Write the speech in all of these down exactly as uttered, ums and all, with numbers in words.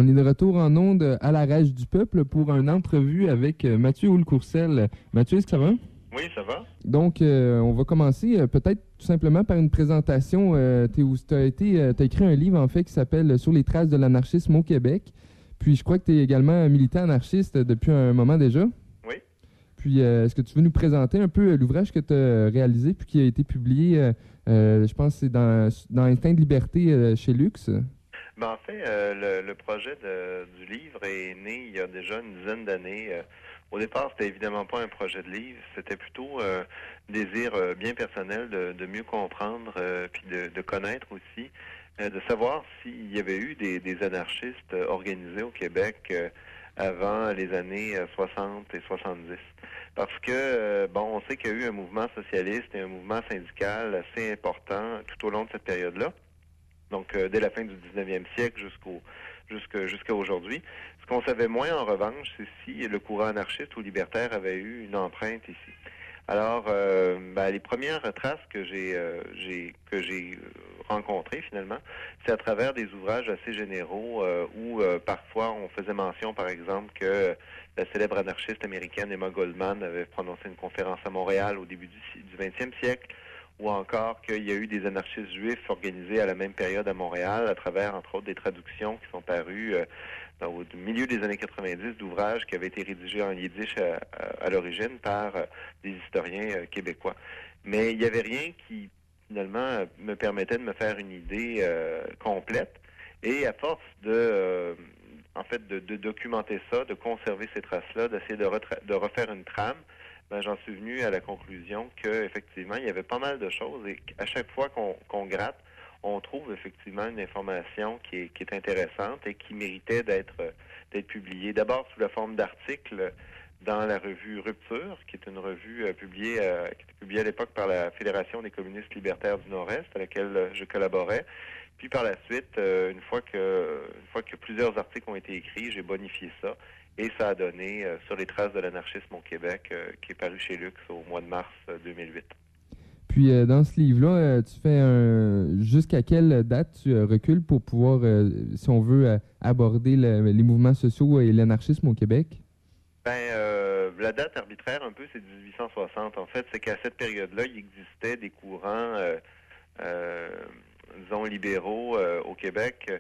On est de retour en ondes à la Rage du Peuple pour une entrevue avec euh, Mathieu Houle-Courcelle. Mathieu, est-ce que ça va? Oui, ça va. Donc, euh, on va commencer euh, peut-être tout simplement par une présentation. Euh, tu as été, euh, t'as écrit un livre en fait qui s'appelle Sur les traces de l'anarchisme au Québec. Puis je crois que tu es également militant anarchiste depuis un moment déjà. Oui. Puis euh, est-ce que tu veux nous présenter un peu l'ouvrage que tu as réalisé puis qui a été publié, euh, euh, je pense que c'est dans, dans Instinct de liberté euh, chez Luxe? Ben, en fait, euh, le, le projet de, du livre est né il y a déjà une dizaine d'années. Euh, au départ, c'était évidemment pas un projet de livre, c'était plutôt euh, un désir euh, bien personnel de, de mieux comprendre euh, puis de, de connaître aussi, euh, de savoir s'il y avait eu des, des anarchistes euh, organisés au Québec euh, avant les années euh, soixante et soixante-dix. Parce que, euh, bon, on sait qu'il y a eu un mouvement socialiste et un mouvement syndical assez important tout au long de cette période-là. Donc, euh, dès la fin du dix-neuvième siècle jusqu'au jusqu'à jusqu'à aujourd'hui. Ce qu'on savait moins, en revanche, c'est si le courant anarchiste ou libertaire avait eu une empreinte ici. Alors, euh, ben, les premières traces que j'ai euh, j'ai que j'ai rencontrées, finalement, c'est à travers des ouvrages assez généraux euh, où, euh, parfois, on faisait mention, par exemple, que la célèbre anarchiste américaine Emma Goldman avait prononcé une conférence à Montréal au début du, du vingtième siècle, ou encore qu'il y a eu des anarchistes juifs organisés à la même période à Montréal, à travers, entre autres, des traductions qui sont parues euh, dans, au milieu des années quatre-vingt-dix d'ouvrages qui avaient été rédigés en yiddish à, à, à l'origine par euh, des historiens euh, québécois. Mais il n'y avait rien qui, finalement, me permettait de me faire une idée euh, complète. Et à force de... Euh, en fait, de, de documenter ça, de conserver ces traces-là, d'essayer de, retra- de refaire une trame, ben, j'en suis venu à la conclusion qu'effectivement, il y avait pas mal de choses et qu'à chaque fois qu'on qu'on gratte, on trouve effectivement une information qui est, qui est intéressante et qui méritait d'être d'être publiée. D'abord sous la forme d'articles dans la revue Rupture, qui est une revue euh, publiée, euh, qui était publiée à l'époque par la Fédération des communistes libertaires du Nord-Est, à laquelle euh, je collaborais. Puis par la suite, euh, une fois que une fois que plusieurs articles ont été écrits, j'ai bonifié ça. Et ça a donné euh, Sur les traces de l'anarchisme au Québec, euh, qui est paru chez Luxe au mois de mars euh, deux mille huit. Puis euh, dans ce livre-là, euh, tu fais un... Jusqu'à quelle date tu euh, recules pour pouvoir, euh, si on veut, euh, aborder le- les mouvements sociaux et l'anarchisme au Québec? Ben, euh, la date arbitraire, un peu, c'est dix-huit cent soixante. En fait, c'est qu'à cette période-là, il existait des courants, euh, euh, disons, libéraux euh, au Québec,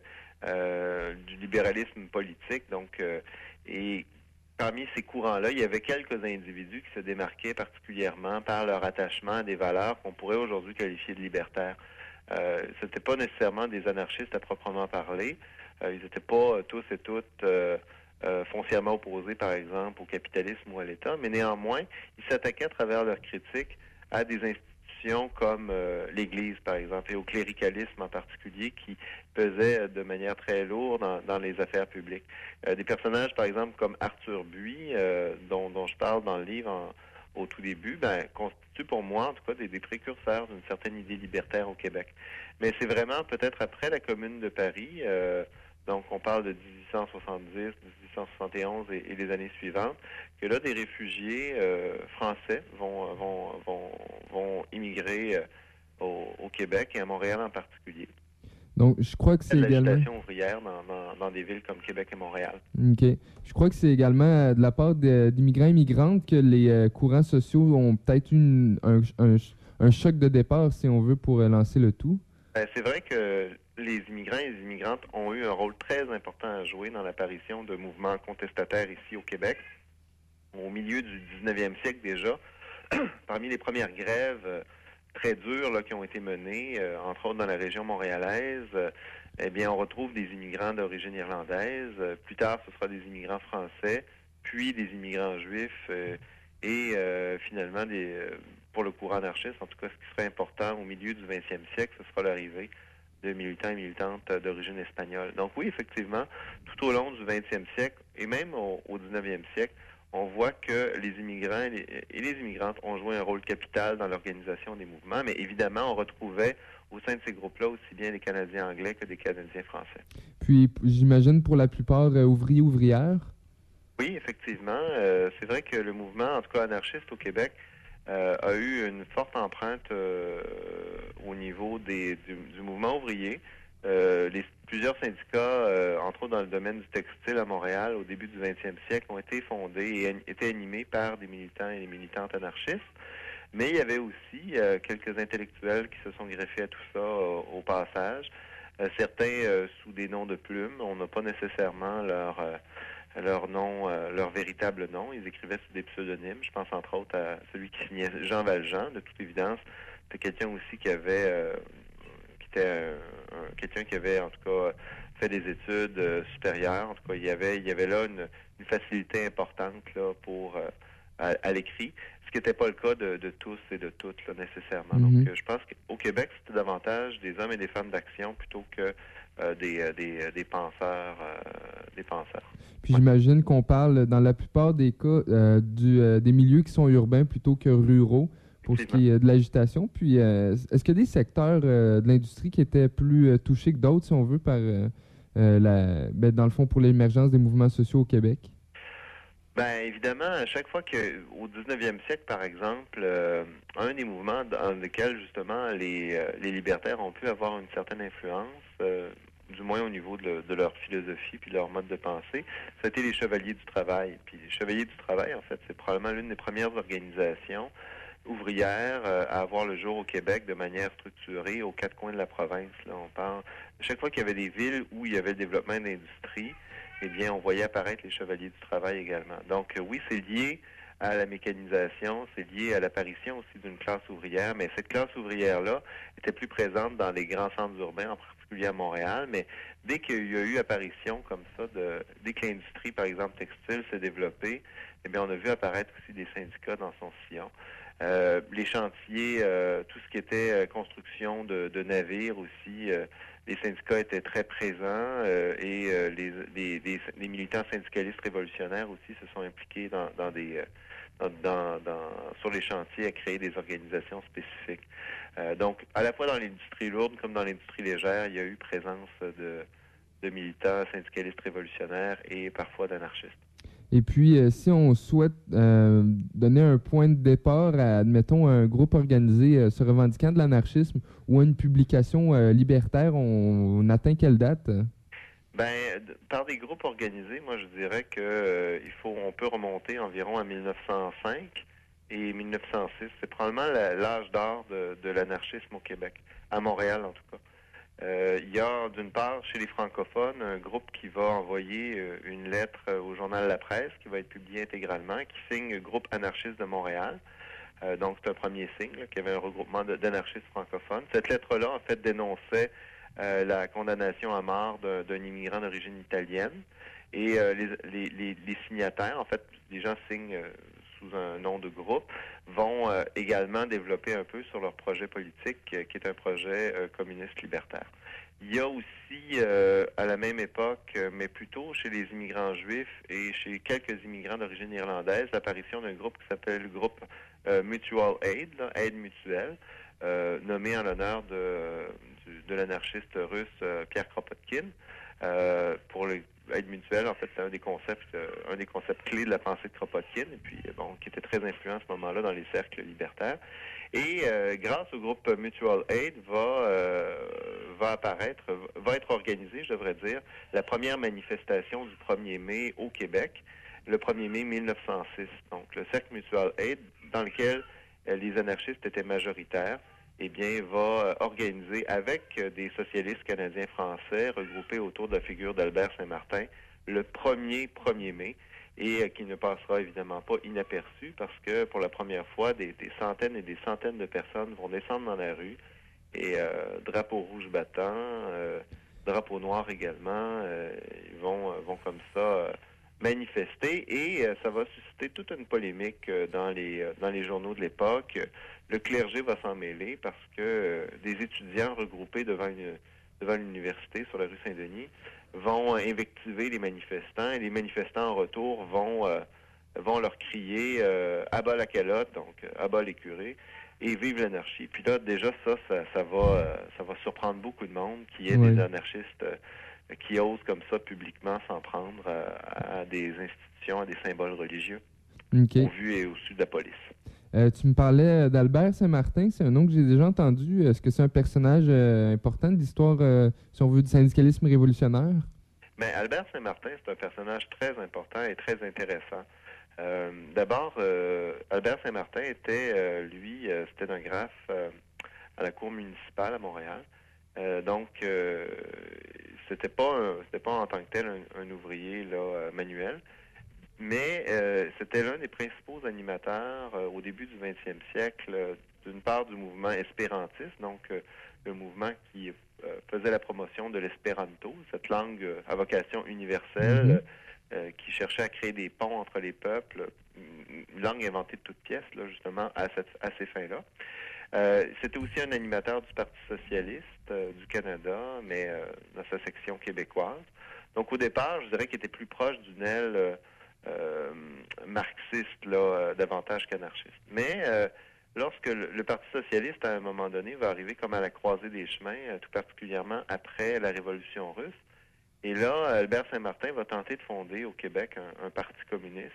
euh, du libéralisme politique. Donc, euh, et parmi ces courants-là, il y avait quelques individus qui se démarquaient particulièrement par leur attachement à des valeurs qu'on pourrait aujourd'hui qualifier de libertaires. Euh, c'était pas nécessairement des anarchistes à proprement parler. Euh, ils n'étaient pas euh, tous et toutes euh, euh, foncièrement opposés, par exemple, au capitalisme ou à l'État, mais néanmoins, ils s'attaquaient à travers leur critique à des institutions comme euh, l'Église, par exemple, et au cléricalisme en particulier, qui pesait de manière très lourde dans, dans les affaires publiques. Euh, des personnages, par exemple, comme Arthur Buis, euh, dont, dont je parle dans le livre en, au tout début, ben, constituent pour moi, en tout cas, des, des précurseurs d'une certaine idée libertaire au Québec. Mais c'est vraiment peut-être après la Commune de Paris, euh, donc on parle de dix-huit cent soixante-dix, dix-huit cent soixante et onze et, et les années suivantes, que là, des réfugiés euh, français vont, vont, vont, vont immigrer euh, au, au Québec et à Montréal en particulier. Donc, je crois que c'est également... l'agitation ouvrière dans, dans, dans des villes comme Québec et Montréal. OK. Je crois que c'est également euh, de la part de- d'immigrants et immigrantes que les euh, courants sociaux ont peut-être eu une- un, un- un choc de départ, si on veut, pour euh, lancer le tout. Ben, c'est vrai que les immigrants et les immigrantes ont eu un rôle très important à jouer dans l'apparition de mouvements contestataires ici au Québec. Au milieu du dix-neuvième siècle déjà, parmi les premières grèves euh, très dures là, qui ont été menées, euh, entre autres dans la région montréalaise, euh, eh bien, on retrouve des immigrants d'origine irlandaise. Euh, plus tard, ce sera des immigrants français, puis des immigrants juifs euh, et euh, finalement, des, euh, pour le courant anarchiste, en tout cas, ce qui serait important au milieu du vingtième siècle, ce sera l'arrivée de militants et militantes euh, d'origine espagnole. Donc oui, effectivement, tout au long du vingtième siècle et même au, au dix-neuvième siècle, on voit que les immigrants et les, et les immigrantes ont joué un rôle capital dans l'organisation des mouvements, mais évidemment, on retrouvait au sein de ces groupes-là aussi bien des Canadiens anglais que des Canadiens français. Puis, p- j'imagine pour la plupart euh, ouvriers, ouvrières. Oui, effectivement. Euh, c'est vrai que le mouvement, en tout cas anarchiste au Québec, euh, a eu une forte empreinte euh, au niveau des, du, du mouvement ouvrier, euh, les, plusieurs syndicats, euh, entre autres dans le domaine du textile à Montréal, au début du vingtième siècle, ont été fondés et an- étaient animés par des militants et des militantes anarchistes. Mais il y avait aussi euh, quelques intellectuels qui se sont greffés à tout ça euh, au passage. Euh, certains euh, sous des noms de plumes. On n'a pas nécessairement leur euh, leur nom, euh, leur véritable nom. Ils écrivaient sous des pseudonymes. Je pense entre autres à celui qui signait Jean Valjean, de toute évidence. C'était quelqu'un aussi qui avait euh, qui était un- un- quelqu'un qui avait en tout cas fait des études euh, supérieures. En tout cas, il y avait il y avait là une, une facilité importante là pour euh, à, à l'écrit. Ce qui n'était pas le cas de, de tous et de toutes, là, nécessairement. Donc, Mhm. euh, je pense qu'au Québec, c'était davantage des hommes et des femmes d'action plutôt que euh, des, euh, des, euh, des penseurs. euh, des penseurs. Puis Ouais. j'imagine qu'on parle dans la plupart des cas euh, du, euh, des milieux qui sont urbains plutôt que ruraux pour ce qui est euh, de l'agitation. Puis euh, est-ce qu'il y a des secteurs euh, de l'industrie qui étaient plus euh, touchés que d'autres, si on veut, par euh, euh, la, ben, dans le fond, pour l'émergence des mouvements sociaux au Québec? Ben évidemment, à chaque fois que au dix-neuvième siècle, par exemple, euh, un des mouvements dans lesquels justement les, euh, les libertaires ont pu avoir une certaine influence, euh, du moins au niveau de, le- de leur philosophie puis de leur mode de pensée, c'était les Chevaliers du Travail. Puis les Chevaliers du Travail, en fait, c'est probablement l'une des premières organisations ouvrières euh, à avoir le jour au Québec de manière structurée aux quatre coins de la province. Là, on parle chaque fois qu'il y avait des villes où il y avait le développement d'industrie, eh bien, on voyait apparaître les Chevaliers du Travail également. Donc, euh, oui, c'est lié à la mécanisation, c'est lié à l'apparition aussi d'une classe ouvrière, mais cette classe ouvrière-là était plus présente dans les grands centres urbains, en particulier à Montréal, mais dès qu'il y a eu apparition comme ça, de, dès que l'industrie, par exemple, textile s'est développée, eh bien, on a vu apparaître aussi des syndicats dans son sillon. Euh, les chantiers, euh, tout ce qui était euh, construction de, de navires aussi, euh, les syndicats étaient très présents euh, et euh, les, les, les, les militants syndicalistes révolutionnaires aussi se sont impliqués dans, dans des euh, dans, dans, dans, sur les chantiers à créer des organisations spécifiques. Euh, donc, à la fois dans l'industrie lourde comme dans l'industrie légère, il y a eu présence de, de militants syndicalistes révolutionnaires et parfois d'anarchistes. Et puis, euh, si on souhaite euh, donner un point de départ à, admettons, un groupe organisé euh, se revendiquant de l'anarchisme ou à une publication euh, libertaire, on, on atteint quelle date? Ben, d- par des groupes organisés, moi je dirais que euh, il faut, on peut remonter environ à mille neuf cent cinq et mille neuf cent six. C'est probablement la- l'âge d'or de, de l'anarchisme au Québec, à Montréal en tout cas. Euh, il y a d'une part chez les francophones un groupe qui va envoyer euh, une lettre euh, au journal La Presse qui va être publiée intégralement, qui signe Groupe anarchiste de Montréal. Euh, donc c'est un premier signe là, qu'il y avait un regroupement de- d'anarchistes francophones. Cette lettre-là en fait dénonçait euh, la condamnation à mort d'un d'un immigrant d'origine italienne et euh, les, les, les, les signataires, en fait, les gens signent euh, sous un nom de groupe, vont euh, également développer un peu sur leur projet politique, euh, qui est un projet euh, communiste libertaire. Il y a aussi, euh, à la même époque, euh, mais plutôt chez les immigrants juifs et chez quelques immigrants d'origine irlandaise, l'apparition d'un groupe qui s'appelle le groupe euh, Mutual Aid, là, aide mutuelle, euh, nommé en l'honneur de, du- de l'anarchiste russe euh, Pierre Kropotkin. Euh, pour l'aide mutuelle, en fait, c'est un des concepts, euh, un des concepts clés de la pensée de Kropotkin, et puis euh, bon, qui était très influent à ce moment-là dans les cercles libertaires. Et euh, grâce au groupe Mutual Aid, va euh, va apparaître, va être organisée, je devrais dire, la première manifestation du premier mai au Québec, le premier mai mille neuf cent six. Donc, le cercle Mutual Aid, dans lequel euh, les anarchistes étaient majoritaires, eh bien, va euh, organiser avec euh, des socialistes canadiens français regroupés autour de la figure d'Albert Saint-Martin le premier premier mai et euh, qui ne passera évidemment pas inaperçu parce que pour la première fois, des, des centaines et des centaines de personnes vont descendre dans la rue et euh, drapeau rouge battant, euh, drapeau noir également, euh, ils vont, vont comme ça euh, manifester et euh, ça va susciter toute une polémique euh, dans les euh, dans les journaux de l'époque. Le clergé va s'en mêler parce que euh, des étudiants regroupés devant une devant l'université sur la rue Saint-Denis vont euh, invectiver les manifestants et les manifestants en retour vont euh, vont leur crier euh, à bas la calotte, donc euh, à bas les curés et vive l'anarchie. Puis là déjà ça ça, ça va euh, ça va surprendre beaucoup de monde qui est Oui. des anarchistes euh, qui osent comme ça publiquement s'en prendre à, à des institutions, à des symboles religieux, OK. au vu et au su de la police. Euh, tu me parlais d'Albert Saint-Martin, c'est un nom que j'ai déjà entendu. Est-ce que c'est un personnage euh, important de l'histoire, euh, si on veut, du syndicalisme révolutionnaire? Mais Albert Saint-Martin, c'est un personnage très important et très intéressant. Euh, D'abord, euh, Albert Saint-Martin était, euh, lui, euh, c'était un graphe euh, à la Cour municipale à Montréal. Euh, donc, euh, c'était pas, un, c'était pas en tant que tel un, un ouvrier là, euh, manuel, mais euh, c'était l'un des principaux animateurs euh, au début du vingtième siècle, euh, d'une part du mouvement espérantiste, donc euh, le mouvement qui euh, faisait la promotion de l'espéranto, cette langue euh, à vocation universelle, Mm-hmm. euh, qui cherchait à créer des ponts entre les peuples, une langue inventée de toutes pièces, là, justement, à, cette, à ces fins-là. Euh, c'était aussi un animateur du Parti socialiste euh, du Canada, mais euh, dans sa section québécoise. Donc au départ, je dirais qu'il était plus proche d'une aile euh, euh, marxiste, là, euh, davantage qu'anarchiste. Mais euh, lorsque le, le Parti socialiste, à un moment donné, va arriver comme à la croisée des chemins, euh, tout particulièrement après la Révolution russe, et là, Albert Saint-Martin va tenter de fonder au Québec un, un parti communiste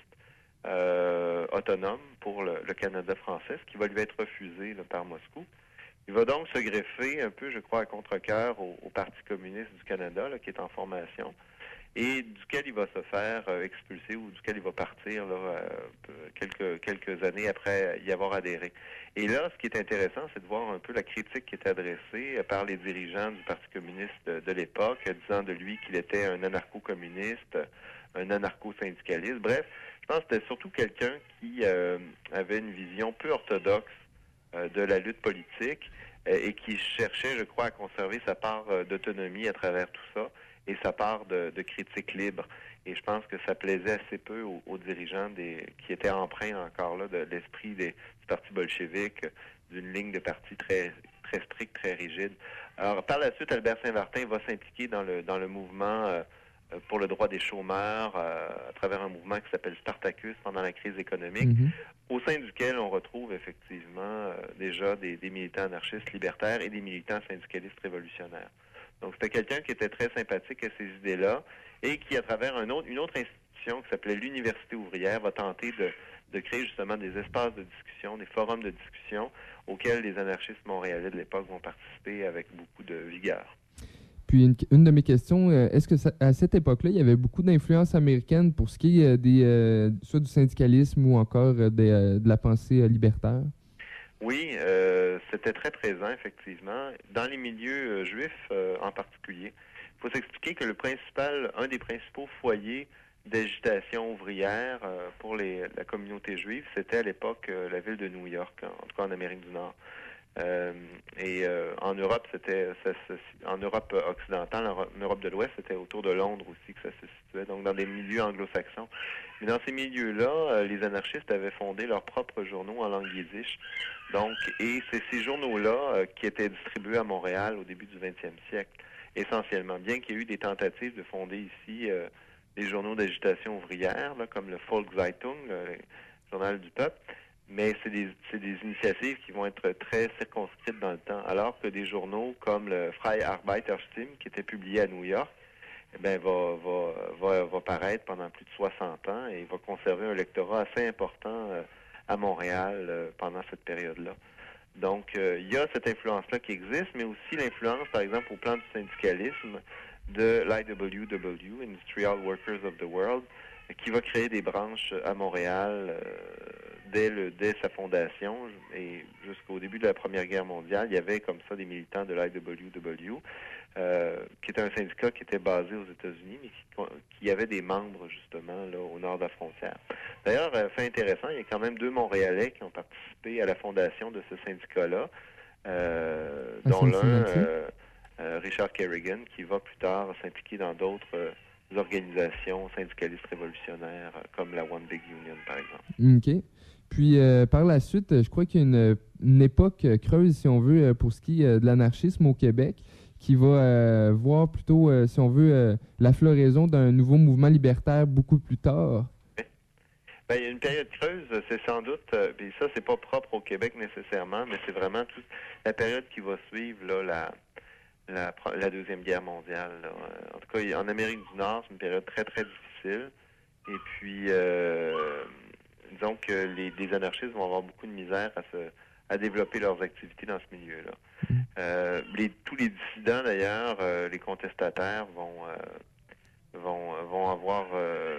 euh, autonome pour le, le Canada français, ce qui va lui être refusé là, par Moscou. Il va donc se greffer un peu, je crois, à contre-cœur au, au Parti communiste du Canada, là, qui est en formation, et duquel il va se faire euh, expulser ou duquel il va partir là, euh, quelques, quelques années après y avoir adhéré. Et là, ce qui est intéressant, c'est de voir un peu la critique qui est adressée par les dirigeants du Parti communiste de, de l'époque, disant de lui qu'il était un anarcho-communiste, un anarcho-syndicaliste. Bref, je pense que c'était surtout quelqu'un qui euh, avait une vision peu orthodoxe euh, de la lutte politique euh, et qui cherchait, je crois, à conserver sa part euh, d'autonomie à travers tout ça et sa part de, de critique libre. Et je pense que ça plaisait assez peu aux, aux dirigeants des, qui étaient empreints encore là de l'esprit des, du Parti bolchevique, d'une ligne de parti très très stricte, très rigide. Alors, par la suite, Albert Saint-Martin va s'impliquer dans le dans le mouvement euh, pour le droit des chômeurs euh, à travers un mouvement qui s'appelle Spartacus pendant la crise économique, Mm-hmm. au sein duquel on retrouve effectivement euh, déjà des, des militants anarchistes libertaires et des militants syndicalistes révolutionnaires. Donc, c'était quelqu'un qui était très sympathique à ces idées-là et qui, à travers un autre, une autre institution qui s'appelait l'Université ouvrière, va tenter de, de créer justement des espaces de discussion, des forums de discussion auxquels les anarchistes montréalais de l'époque vont participer avec beaucoup de vigueur. Puis une, une de mes questions, euh, est-ce que ça, à cette époque-là, il y avait beaucoup d'influence américaine pour ce qui est euh, des, euh, soit du syndicalisme ou encore euh, des, euh, de la pensée euh, libertaire? Oui, euh, c'était très présent, effectivement, dans les milieux euh, juifs euh, en particulier. Il faut s'expliquer que le principal, un des principaux foyers d'agitation ouvrière euh, pour les, la communauté juive, c'était à l'époque euh, la ville de New York, en, en tout cas en Amérique du Nord. Euh, et euh, en Europe, c'était ça, ça, en Europe occidentale, en Europe de l'Ouest, c'était autour de Londres aussi que ça se situait, donc dans des milieux anglo-saxons. Mais dans ces milieux-là, euh, les anarchistes avaient fondé leurs propres journaux en langue yiddish. Donc, et c'est ces journaux-là euh, qui étaient distribués à Montréal au début du vingtième siècle, essentiellement. Bien qu'il y ait eu des tentatives de fonder ici euh, des journaux d'agitation ouvrière, là, comme le Volkszeitung, le journal du peuple, mais c'est des, c'est des initiatives qui vont être très circonscrites dans le temps, alors que des journaux comme le Freie Arbeiterstimme, qui était publié à New York, eh bien, va, va, va, va paraître pendant plus de soixante ans et va conserver un lectorat assez important euh, à Montréal euh, pendant cette période-là. Donc, euh, il y a cette influence-là qui existe, mais aussi l'influence, par exemple, au plan du syndicalisme de l'I W W, Industrial Workers of the World, qui va créer des branches à Montréal euh, dès, le, dès sa fondation et jusqu'au début de la Première Guerre mondiale. Il y avait comme ça des militants de l'I W W, euh, qui était un syndicat qui était basé aux États-Unis, mais qui, qui avait des membres justement là, au nord de la frontière. D'ailleurs, euh, fait intéressant, il y a quand même deux Montréalais qui ont participé à la fondation de ce syndicat-là, euh, dont l'un, euh, euh, Richard Kerrigan, qui va plus tard s'impliquer dans d'autres euh, organisations syndicalistes révolutionnaires euh, comme la One Big Union, par exemple. OK. Puis, euh, par la suite, je crois qu'il y a une, une époque creuse, si on veut, pour ce qui est de l'anarchisme au Québec, qui va euh, voir plutôt, euh, si on veut, euh, la floraison d'un nouveau mouvement libertaire beaucoup plus tard. Ben, il y a une période creuse, c'est sans doute, euh, puis ça, c'est pas propre au Québec nécessairement, mais c'est vraiment toute la période qui va suivre là, la, la, la Deuxième Guerre mondiale. Là. En tout cas, en Amérique du Nord, c'est une période très, très difficile. Et puis, euh, disons que les, les anarchistes vont avoir beaucoup de misère à se à développer leurs activités dans ce milieu-là. Mm. Euh, les, tous les dissidents, d'ailleurs, euh, les contestataires vont euh, vont vont avoir euh,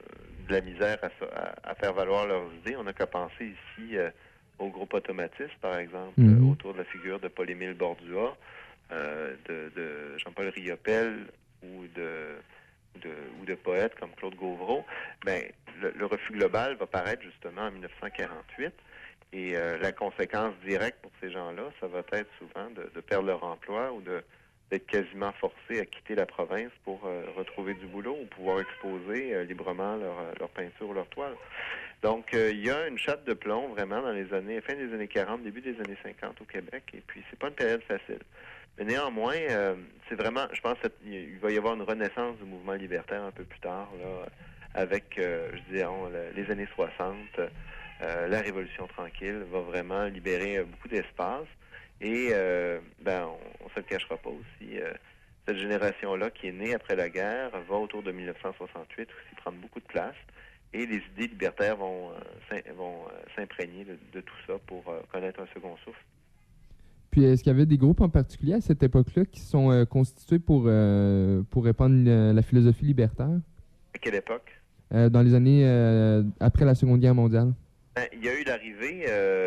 de la misère à, à, à faire valoir leurs idées. On n'a qu'à penser ici euh, au groupe automatiste, par exemple, mm-hmm. euh, autour de la figure de Paul-Émile Bordua, euh, de, de Jean-Paul Riopelle ou de, de ou de poètes comme Claude Gauvreau. Ben, le, le refus global va paraître justement en dix-neuf cent quarante-huit. Et euh, la conséquence directe pour ces gens-là, ça va être souvent de, de perdre leur emploi ou de d'être quasiment forcés à quitter la province pour euh, retrouver du boulot ou pouvoir exposer euh, librement leur, leur peinture ou leur toile. Donc, euh, il y a une chape de plomb vraiment dans les années, fin des années quarante, début des années cinquante au Québec, et puis c'est pas une période facile. Mais néanmoins, euh, c'est vraiment, je pense qu'il va y avoir une renaissance du mouvement libertaire un peu plus tard, là, avec, euh, je dirais, les années soixante. Euh, la Révolution tranquille va vraiment libérer euh, beaucoup d'espace. Et, euh, ben, on ne se le cachera pas aussi, euh, cette génération-là qui est née après la guerre va autour de dix-neuf cent soixante-huit aussi prendre beaucoup de place. Et les idées libertaires vont, euh, vont euh, s'imprégner de, de tout ça pour euh, connaître un second souffle. Puis, est-ce qu'il y avait des groupes en particulier à cette époque-là qui sont euh, constitués pour, euh, pour répandre euh, la philosophie libertaire? À quelle époque? Euh, dans les années euh, après la Seconde Guerre mondiale. Ben, il y a eu l'arrivée,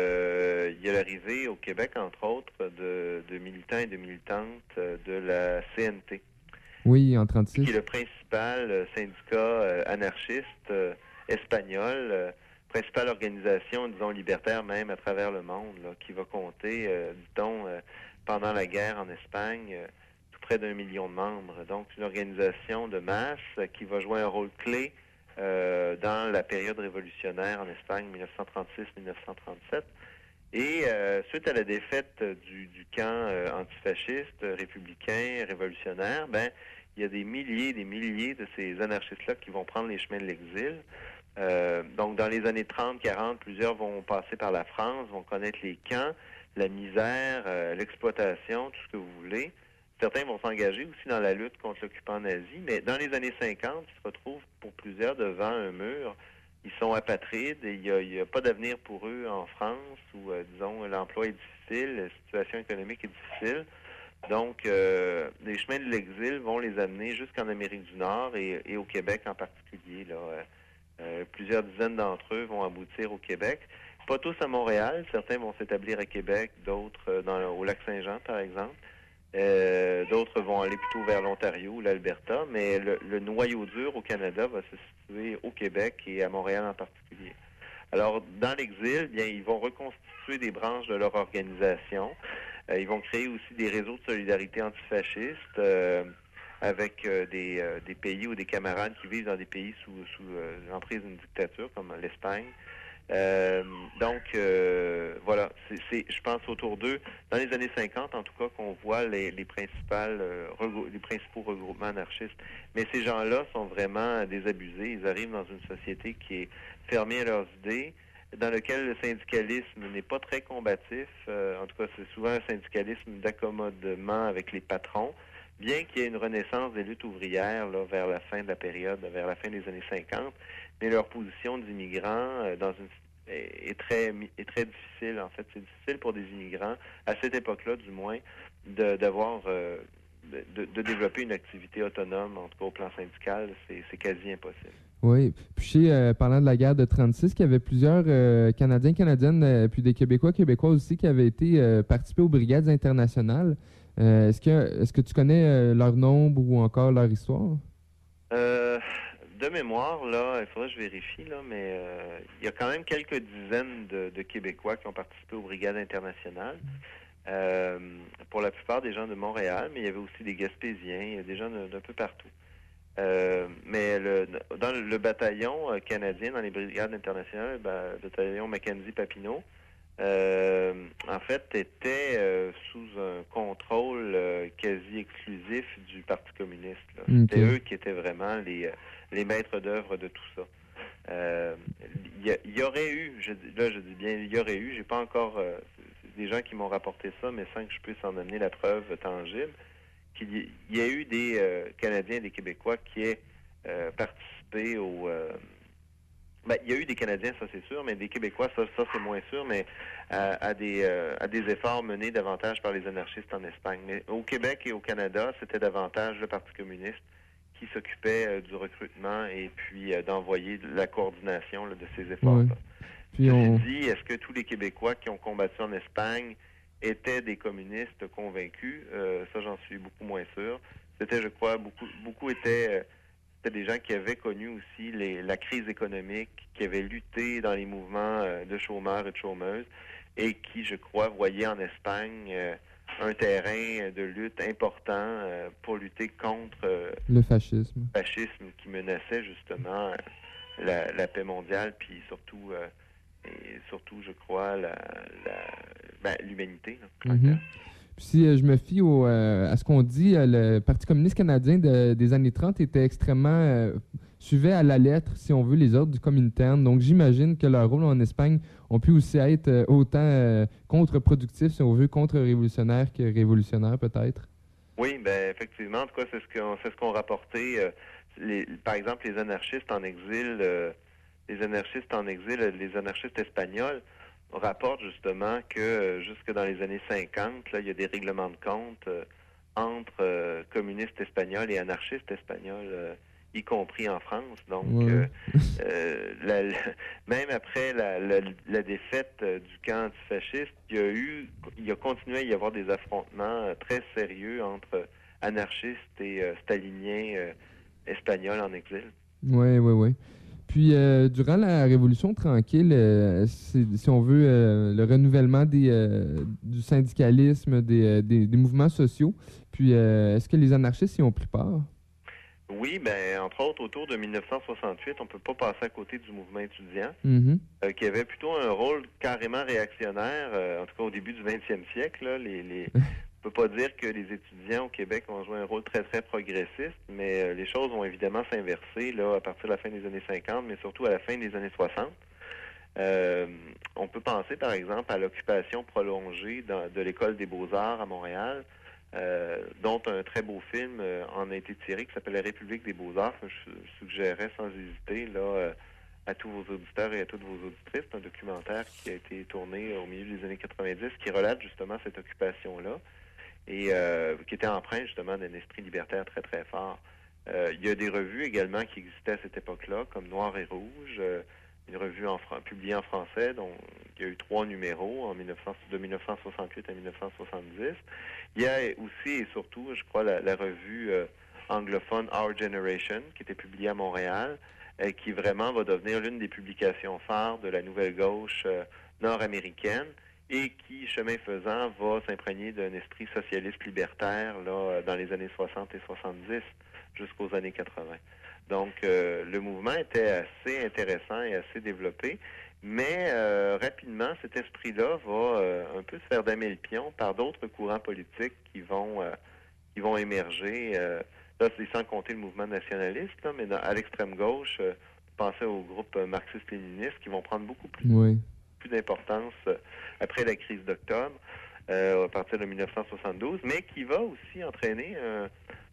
euh, il y a l'arrivée au Québec, entre autres, de, de militants et de militantes de la C N T. Oui, en trente-six. Qui est le principal syndicat euh, anarchiste euh, espagnol, euh, principale organisation, disons, libertaire même à travers le monde, là, qui va compter, euh, dit-on, euh, pendant la guerre en Espagne, euh, tout près d'un million de membres. Donc, une organisation de masse euh, qui va jouer un rôle clé euh, dans la période révolutionnaire en Espagne, dix-neuf cent trente-six dix-neuf cent trente-sept. Et euh, suite à la défaite du, du camp euh, antifasciste, républicain, révolutionnaire, ben, il y a des milliers et des milliers de ces anarchistes-là qui vont prendre les chemins de l'exil. Euh, donc, dans les années trente quarante, plusieurs vont passer par la France, vont connaître les camps, la misère, euh, l'exploitation, tout ce que vous voulez. Certains vont s'engager aussi dans la lutte contre l'occupant nazi, mais dans les années cinquante, ils se retrouvent pour plusieurs devant un mur. Ils sont apatrides et il n'y a, a pas d'avenir pour eux en France où, euh, disons, l'emploi est difficile, la situation économique est difficile. Donc, euh, les chemins de l'exil vont les amener jusqu'en Amérique du Nord et, et au Québec en particulier. Là. Euh, plusieurs dizaines d'entre eux vont aboutir au Québec. Pas tous à Montréal. Certains vont s'établir à Québec, d'autres dans, au Lac-Saint-Jean, par exemple. Euh, d'autres vont aller plutôt vers l'Ontario ou l'Alberta. Mais le, le noyau dur au Canada va se situer au Québec et à Montréal en particulier. Alors, dans l'exil, bien, ils vont reconstituer des branches de leur organisation. Euh, ils vont créer aussi des réseaux de solidarité antifascistes euh, avec euh, des, euh, des pays ou des camarades qui vivent dans des pays sous, sous euh, l'emprise d'une dictature, comme l'Espagne. Euh, donc, euh, voilà, c'est, c'est, je pense autour d'eux, dans les années cinquante, en tout cas, qu'on voit les, les, principales, euh, regrou- les principaux regroupements anarchistes. Mais ces gens-là sont vraiment désabusés. Ils arrivent dans une société qui est fermée à leurs idées, dans lequel le syndicalisme n'est pas très combatif. Euh, en tout cas, c'est souvent un syndicalisme d'accommodement avec les patrons, bien qu'il y ait une renaissance des luttes ouvrières là, vers la fin de la période, vers la fin des années cinquante, mais leur position d'immigrants euh, dans une, est, est, très, est très difficile. En fait, c'est difficile pour des immigrants, à cette époque-là du moins, de, d'avoir... Euh, De, de développer une activité autonome, en tout cas au plan syndical, c'est, c'est quasi impossible. Oui. Puis, je sais, euh, parlant de la guerre de trente-six, qu'il y avait plusieurs euh, Canadiens, Canadiennes, euh, puis des Québécois, Québécois aussi, qui avaient été euh, participés aux brigades internationales. Euh, est-ce que, est-ce que tu connais euh, leur nombre ou encore leur histoire? Euh, de mémoire, là, il faudrait que je vérifie, là, mais euh, il y a quand même quelques dizaines de, de Québécois qui ont participé aux brigades internationales. Euh, pour la plupart des gens de Montréal, mais il y avait aussi des Gaspésiens, il y a des gens d'un peu partout. Euh, mais le, dans le bataillon canadien, dans les brigades internationales, ben, le bataillon Mackenzie-Papineau, euh, en fait, était euh, sous un contrôle euh, quasi exclusif du Parti communiste. Là. Okay. C'était eux qui étaient vraiment les, les maîtres d'œuvre de tout ça. Euh, il y, y aurait eu, je, là je dis bien, il y aurait eu, j'ai pas encore... Euh, des gens qui m'ont rapporté ça, mais sans que je puisse en amener la preuve tangible, qu'il y, y a eu des euh, Canadiens et des Québécois qui aient euh, participé au, euh, Ben, il y a eu des Canadiens, ça c'est sûr, mais des Québécois, ça, ça c'est moins sûr, mais à, à des euh, à des efforts menés davantage par les anarchistes en Espagne. Mais au Québec et au Canada, c'était davantage le Parti communiste qui s'occupait euh, du recrutement et puis euh, d'envoyer la coordination là, de ces efforts-là. Ouais. Puis Ceci on... dit, est-ce que tous les Québécois qui ont combattu en Espagne étaient des communistes convaincus? Euh, ça, j'en suis beaucoup moins sûr. C'était, je crois, beaucoup beaucoup étaient... Euh, C'était des gens qui avaient connu aussi les, la crise économique, qui avaient lutté dans les mouvements euh, de chômeurs et de chômeuses, et qui, je crois, voyaient en Espagne euh, un terrain de lutte important euh, pour lutter contre euh, le fascisme. le fascisme qui menaçait justement euh, la, la paix mondiale, puis surtout, euh, et surtout, je crois, la, la, ben, l'humanité. Là, Mm-hmm. Puis si euh, je me fie au, euh, à ce qu'on dit, euh, le Parti communiste canadien de, des années trente était extrêmement... Euh, suivait à la lettre, si on veut, les ordres du Comintern. Donc j'imagine que leur rôle en Espagne ont pu aussi être euh, autant euh, contre-productif, si on veut, contre-révolutionnaire que révolutionnaire peut-être. Oui, ben effectivement, en tout cas, c'est ce qu'on c'est ce qu'ont rapporté. Euh, les, par exemple, les anarchistes en exil, euh, les anarchistes en exil, les anarchistes espagnols rapportent justement que euh, jusque dans les années cinquante, là, il y a des règlements de compte euh, entre euh, communistes espagnols et anarchistes espagnols, euh, y compris en France. Donc, Ouais. euh, euh, la, la, même après la, la, la défaite euh, du camp antifasciste, il y a eu, il a continué à y avoir des affrontements euh, très sérieux entre anarchistes et euh, staliniens euh, espagnols en exil. Oui, oui, oui. Puis, euh, durant la Révolution tranquille, euh, si on veut, euh, le renouvellement des, euh, du syndicalisme, des, euh, des, des mouvements sociaux, puis euh, est-ce que les anarchistes y ont pris part? Oui, ben entre autres, autour de mille neuf cent soixante-huit, on peut pas passer à côté du mouvement étudiant, Mm-hmm. euh, qui avait plutôt un rôle carrément réactionnaire, euh, en tout cas au début du vingtième siècle. Là, les, les... On peut pas dire que les étudiants au Québec ont joué un rôle très, très progressiste, mais euh, les choses vont évidemment s'inverser là à partir de la fin des années cinquante, mais surtout à la fin des années soixante. Euh, on peut penser, par exemple, à l'occupation prolongée dans, de l'École des beaux-arts à Montréal, euh, dont un très beau film euh, en a été tiré qui s'appelle La République des beaux-arts, que je suggérerais sans hésiter là, euh, à tous vos auditeurs et à toutes vos auditrices. C'est un documentaire qui a été tourné au milieu des années quatre-vingt-dix qui relate justement cette occupation-là et euh, qui était empreint justement d'un esprit libertaire très, très fort. Euh, il y a des revues également qui existaient à cette époque-là, comme Noir et Rouge, euh, une revue en fran- publiée en français, dont il y a eu trois numéros en mille neuf cents, de mille neuf cent soixante-huit à mille neuf cent soixante-dix. Il y a aussi et surtout, je crois, la, la revue euh, anglophone Our Generation, qui était publiée à Montréal, euh, qui vraiment va devenir l'une des publications phares de la nouvelle gauche euh, nord-américaine et qui, chemin faisant, va s'imprégner d'un esprit socialiste libertaire là, dans les années soixante et soixante-dix jusqu'aux années quatre-vingts. Donc, euh, le mouvement était assez intéressant et assez développé, mais euh, rapidement, cet esprit-là va euh, un peu se faire damer le pion par d'autres courants politiques qui vont euh, qui vont émerger. Euh, là, c'est sans compter le mouvement nationaliste, là, mais dans, à l'extrême gauche, euh, pensez aux groupes euh, marxistes-léninistes qui vont prendre beaucoup plus, Oui. plus d'importance euh, après la crise d'octobre, euh, à partir de mille neuf cent soixante-douze, mais qui va aussi entraîner un...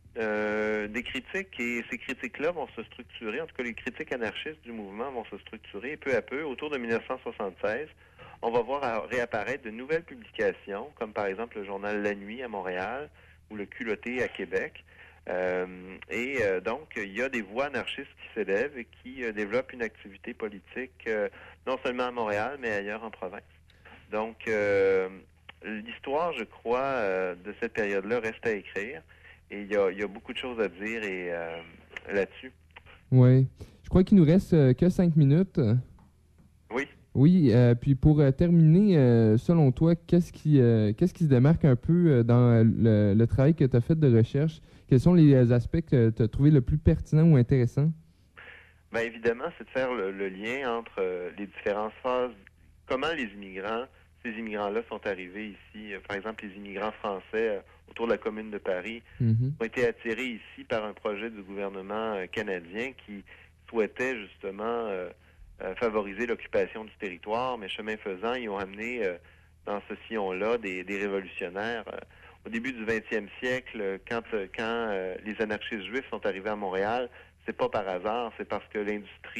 Euh, des critiques, et ces critiques-là vont se structurer, en tout cas les critiques anarchistes du mouvement vont se structurer, et peu à peu, autour de mille neuf cent soixante-seize, on va voir réapparaître de nouvelles publications, comme par exemple le journal La Nuit à Montréal, ou le Culotté à Québec. Euh, et euh, donc, il y a des voix anarchistes qui s'élèvent et qui euh, développent une activité politique, euh, non seulement à Montréal, mais ailleurs en province. Donc, euh, l'histoire, je crois, euh, de cette période-là reste à écrire. Et il y a, il y a beaucoup de choses à dire et, euh, là-dessus. Oui. Je crois qu'il nous reste euh, que cinq minutes. Oui. Oui, euh, puis pour euh, terminer, euh, selon toi, qu'est-ce qui, euh, qu'est-ce qui se démarque un peu euh, dans le, le travail que tu as fait de recherche? Quels sont les aspects que tu as trouvé le plus pertinents ou intéressants? Bien, évidemment, c'est de faire le, le lien entre euh, les différentes phases. Comment les immigrants, ces immigrants-là sont arrivés ici. Euh, par exemple, les immigrants français euh, autour de la commune de Paris Mm-hmm. ont été attirés ici par un projet du gouvernement euh, canadien qui souhaitait justement euh, euh, favoriser l'occupation du territoire, mais chemin faisant, ils ont amené euh, dans ce sillon-là des, des révolutionnaires. Euh, au début du vingtième siècle, quand, euh, quand euh, les anarchistes juifs sont arrivés à Montréal, c'est pas par hasard, c'est parce que l'industrie,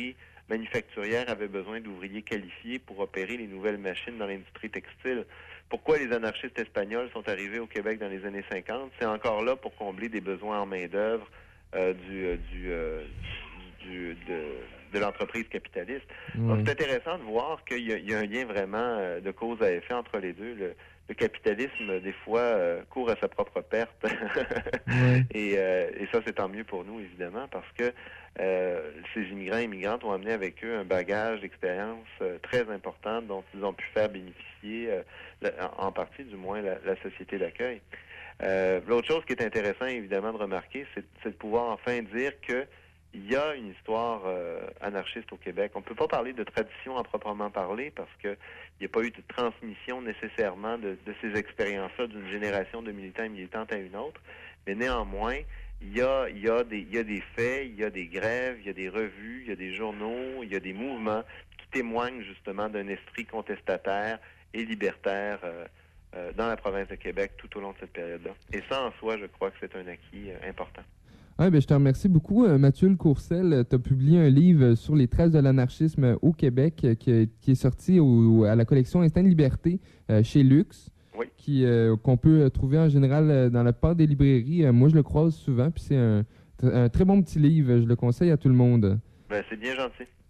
manufacturière avait besoin d'ouvriers qualifiés pour opérer les nouvelles machines dans l'industrie textile. Pourquoi les anarchistes espagnols sont arrivés au Québec dans les années cinquante? C'est encore là pour combler des besoins en main-d'œuvre euh, du, euh, du, euh, du, de, de l'entreprise capitaliste. Ouais. Donc, c'est intéressant de voir qu'il y a, il y a un lien vraiment euh, de cause à effet entre les deux. Le, le capitalisme, des fois, euh, court à sa propre perte. Ouais. et, euh, et ça, c'est tant mieux pour nous, évidemment, parce que euh, ces immigrants et immigrantes ont amené avec eux un bagage d'expérience euh, très important dont ils ont pu faire bénéficier, euh, la, en partie du moins, la, la société d'accueil. Euh, l'autre chose qui est intéressant, évidemment, de remarquer, c'est, c'est de pouvoir enfin dire que il y a une histoire euh, anarchiste au Québec. On ne peut pas parler de tradition à proprement parler parce qu'il n'y a pas eu de transmission nécessairement de, de ces expériences-là d'une génération de militants et militantes à une autre. Mais néanmoins, il y a, il y a des, il y a des faits, il y a des grèves, il y a des revues, il y a des journaux, il y a des mouvements qui témoignent justement d'un esprit contestataire et libertaire euh, euh, dans la province de Québec tout au long de cette période-là. Et ça, en soi, je crois que c'est un acquis euh, important. Ouais, ben, je te remercie beaucoup. Euh, Mathieu Courcelle, tu as publié un livre sur les traces de l'anarchisme au Québec euh, qui, qui est sorti au, à la collection Instinct de Liberté euh, chez Luxe, oui. qui, euh, qu'on peut trouver en général euh, dans la part des librairies. Euh, moi, je le croise souvent, puis c'est un, un très bon petit livre. Je le conseille à tout le monde. Ben, c'est bien gentil.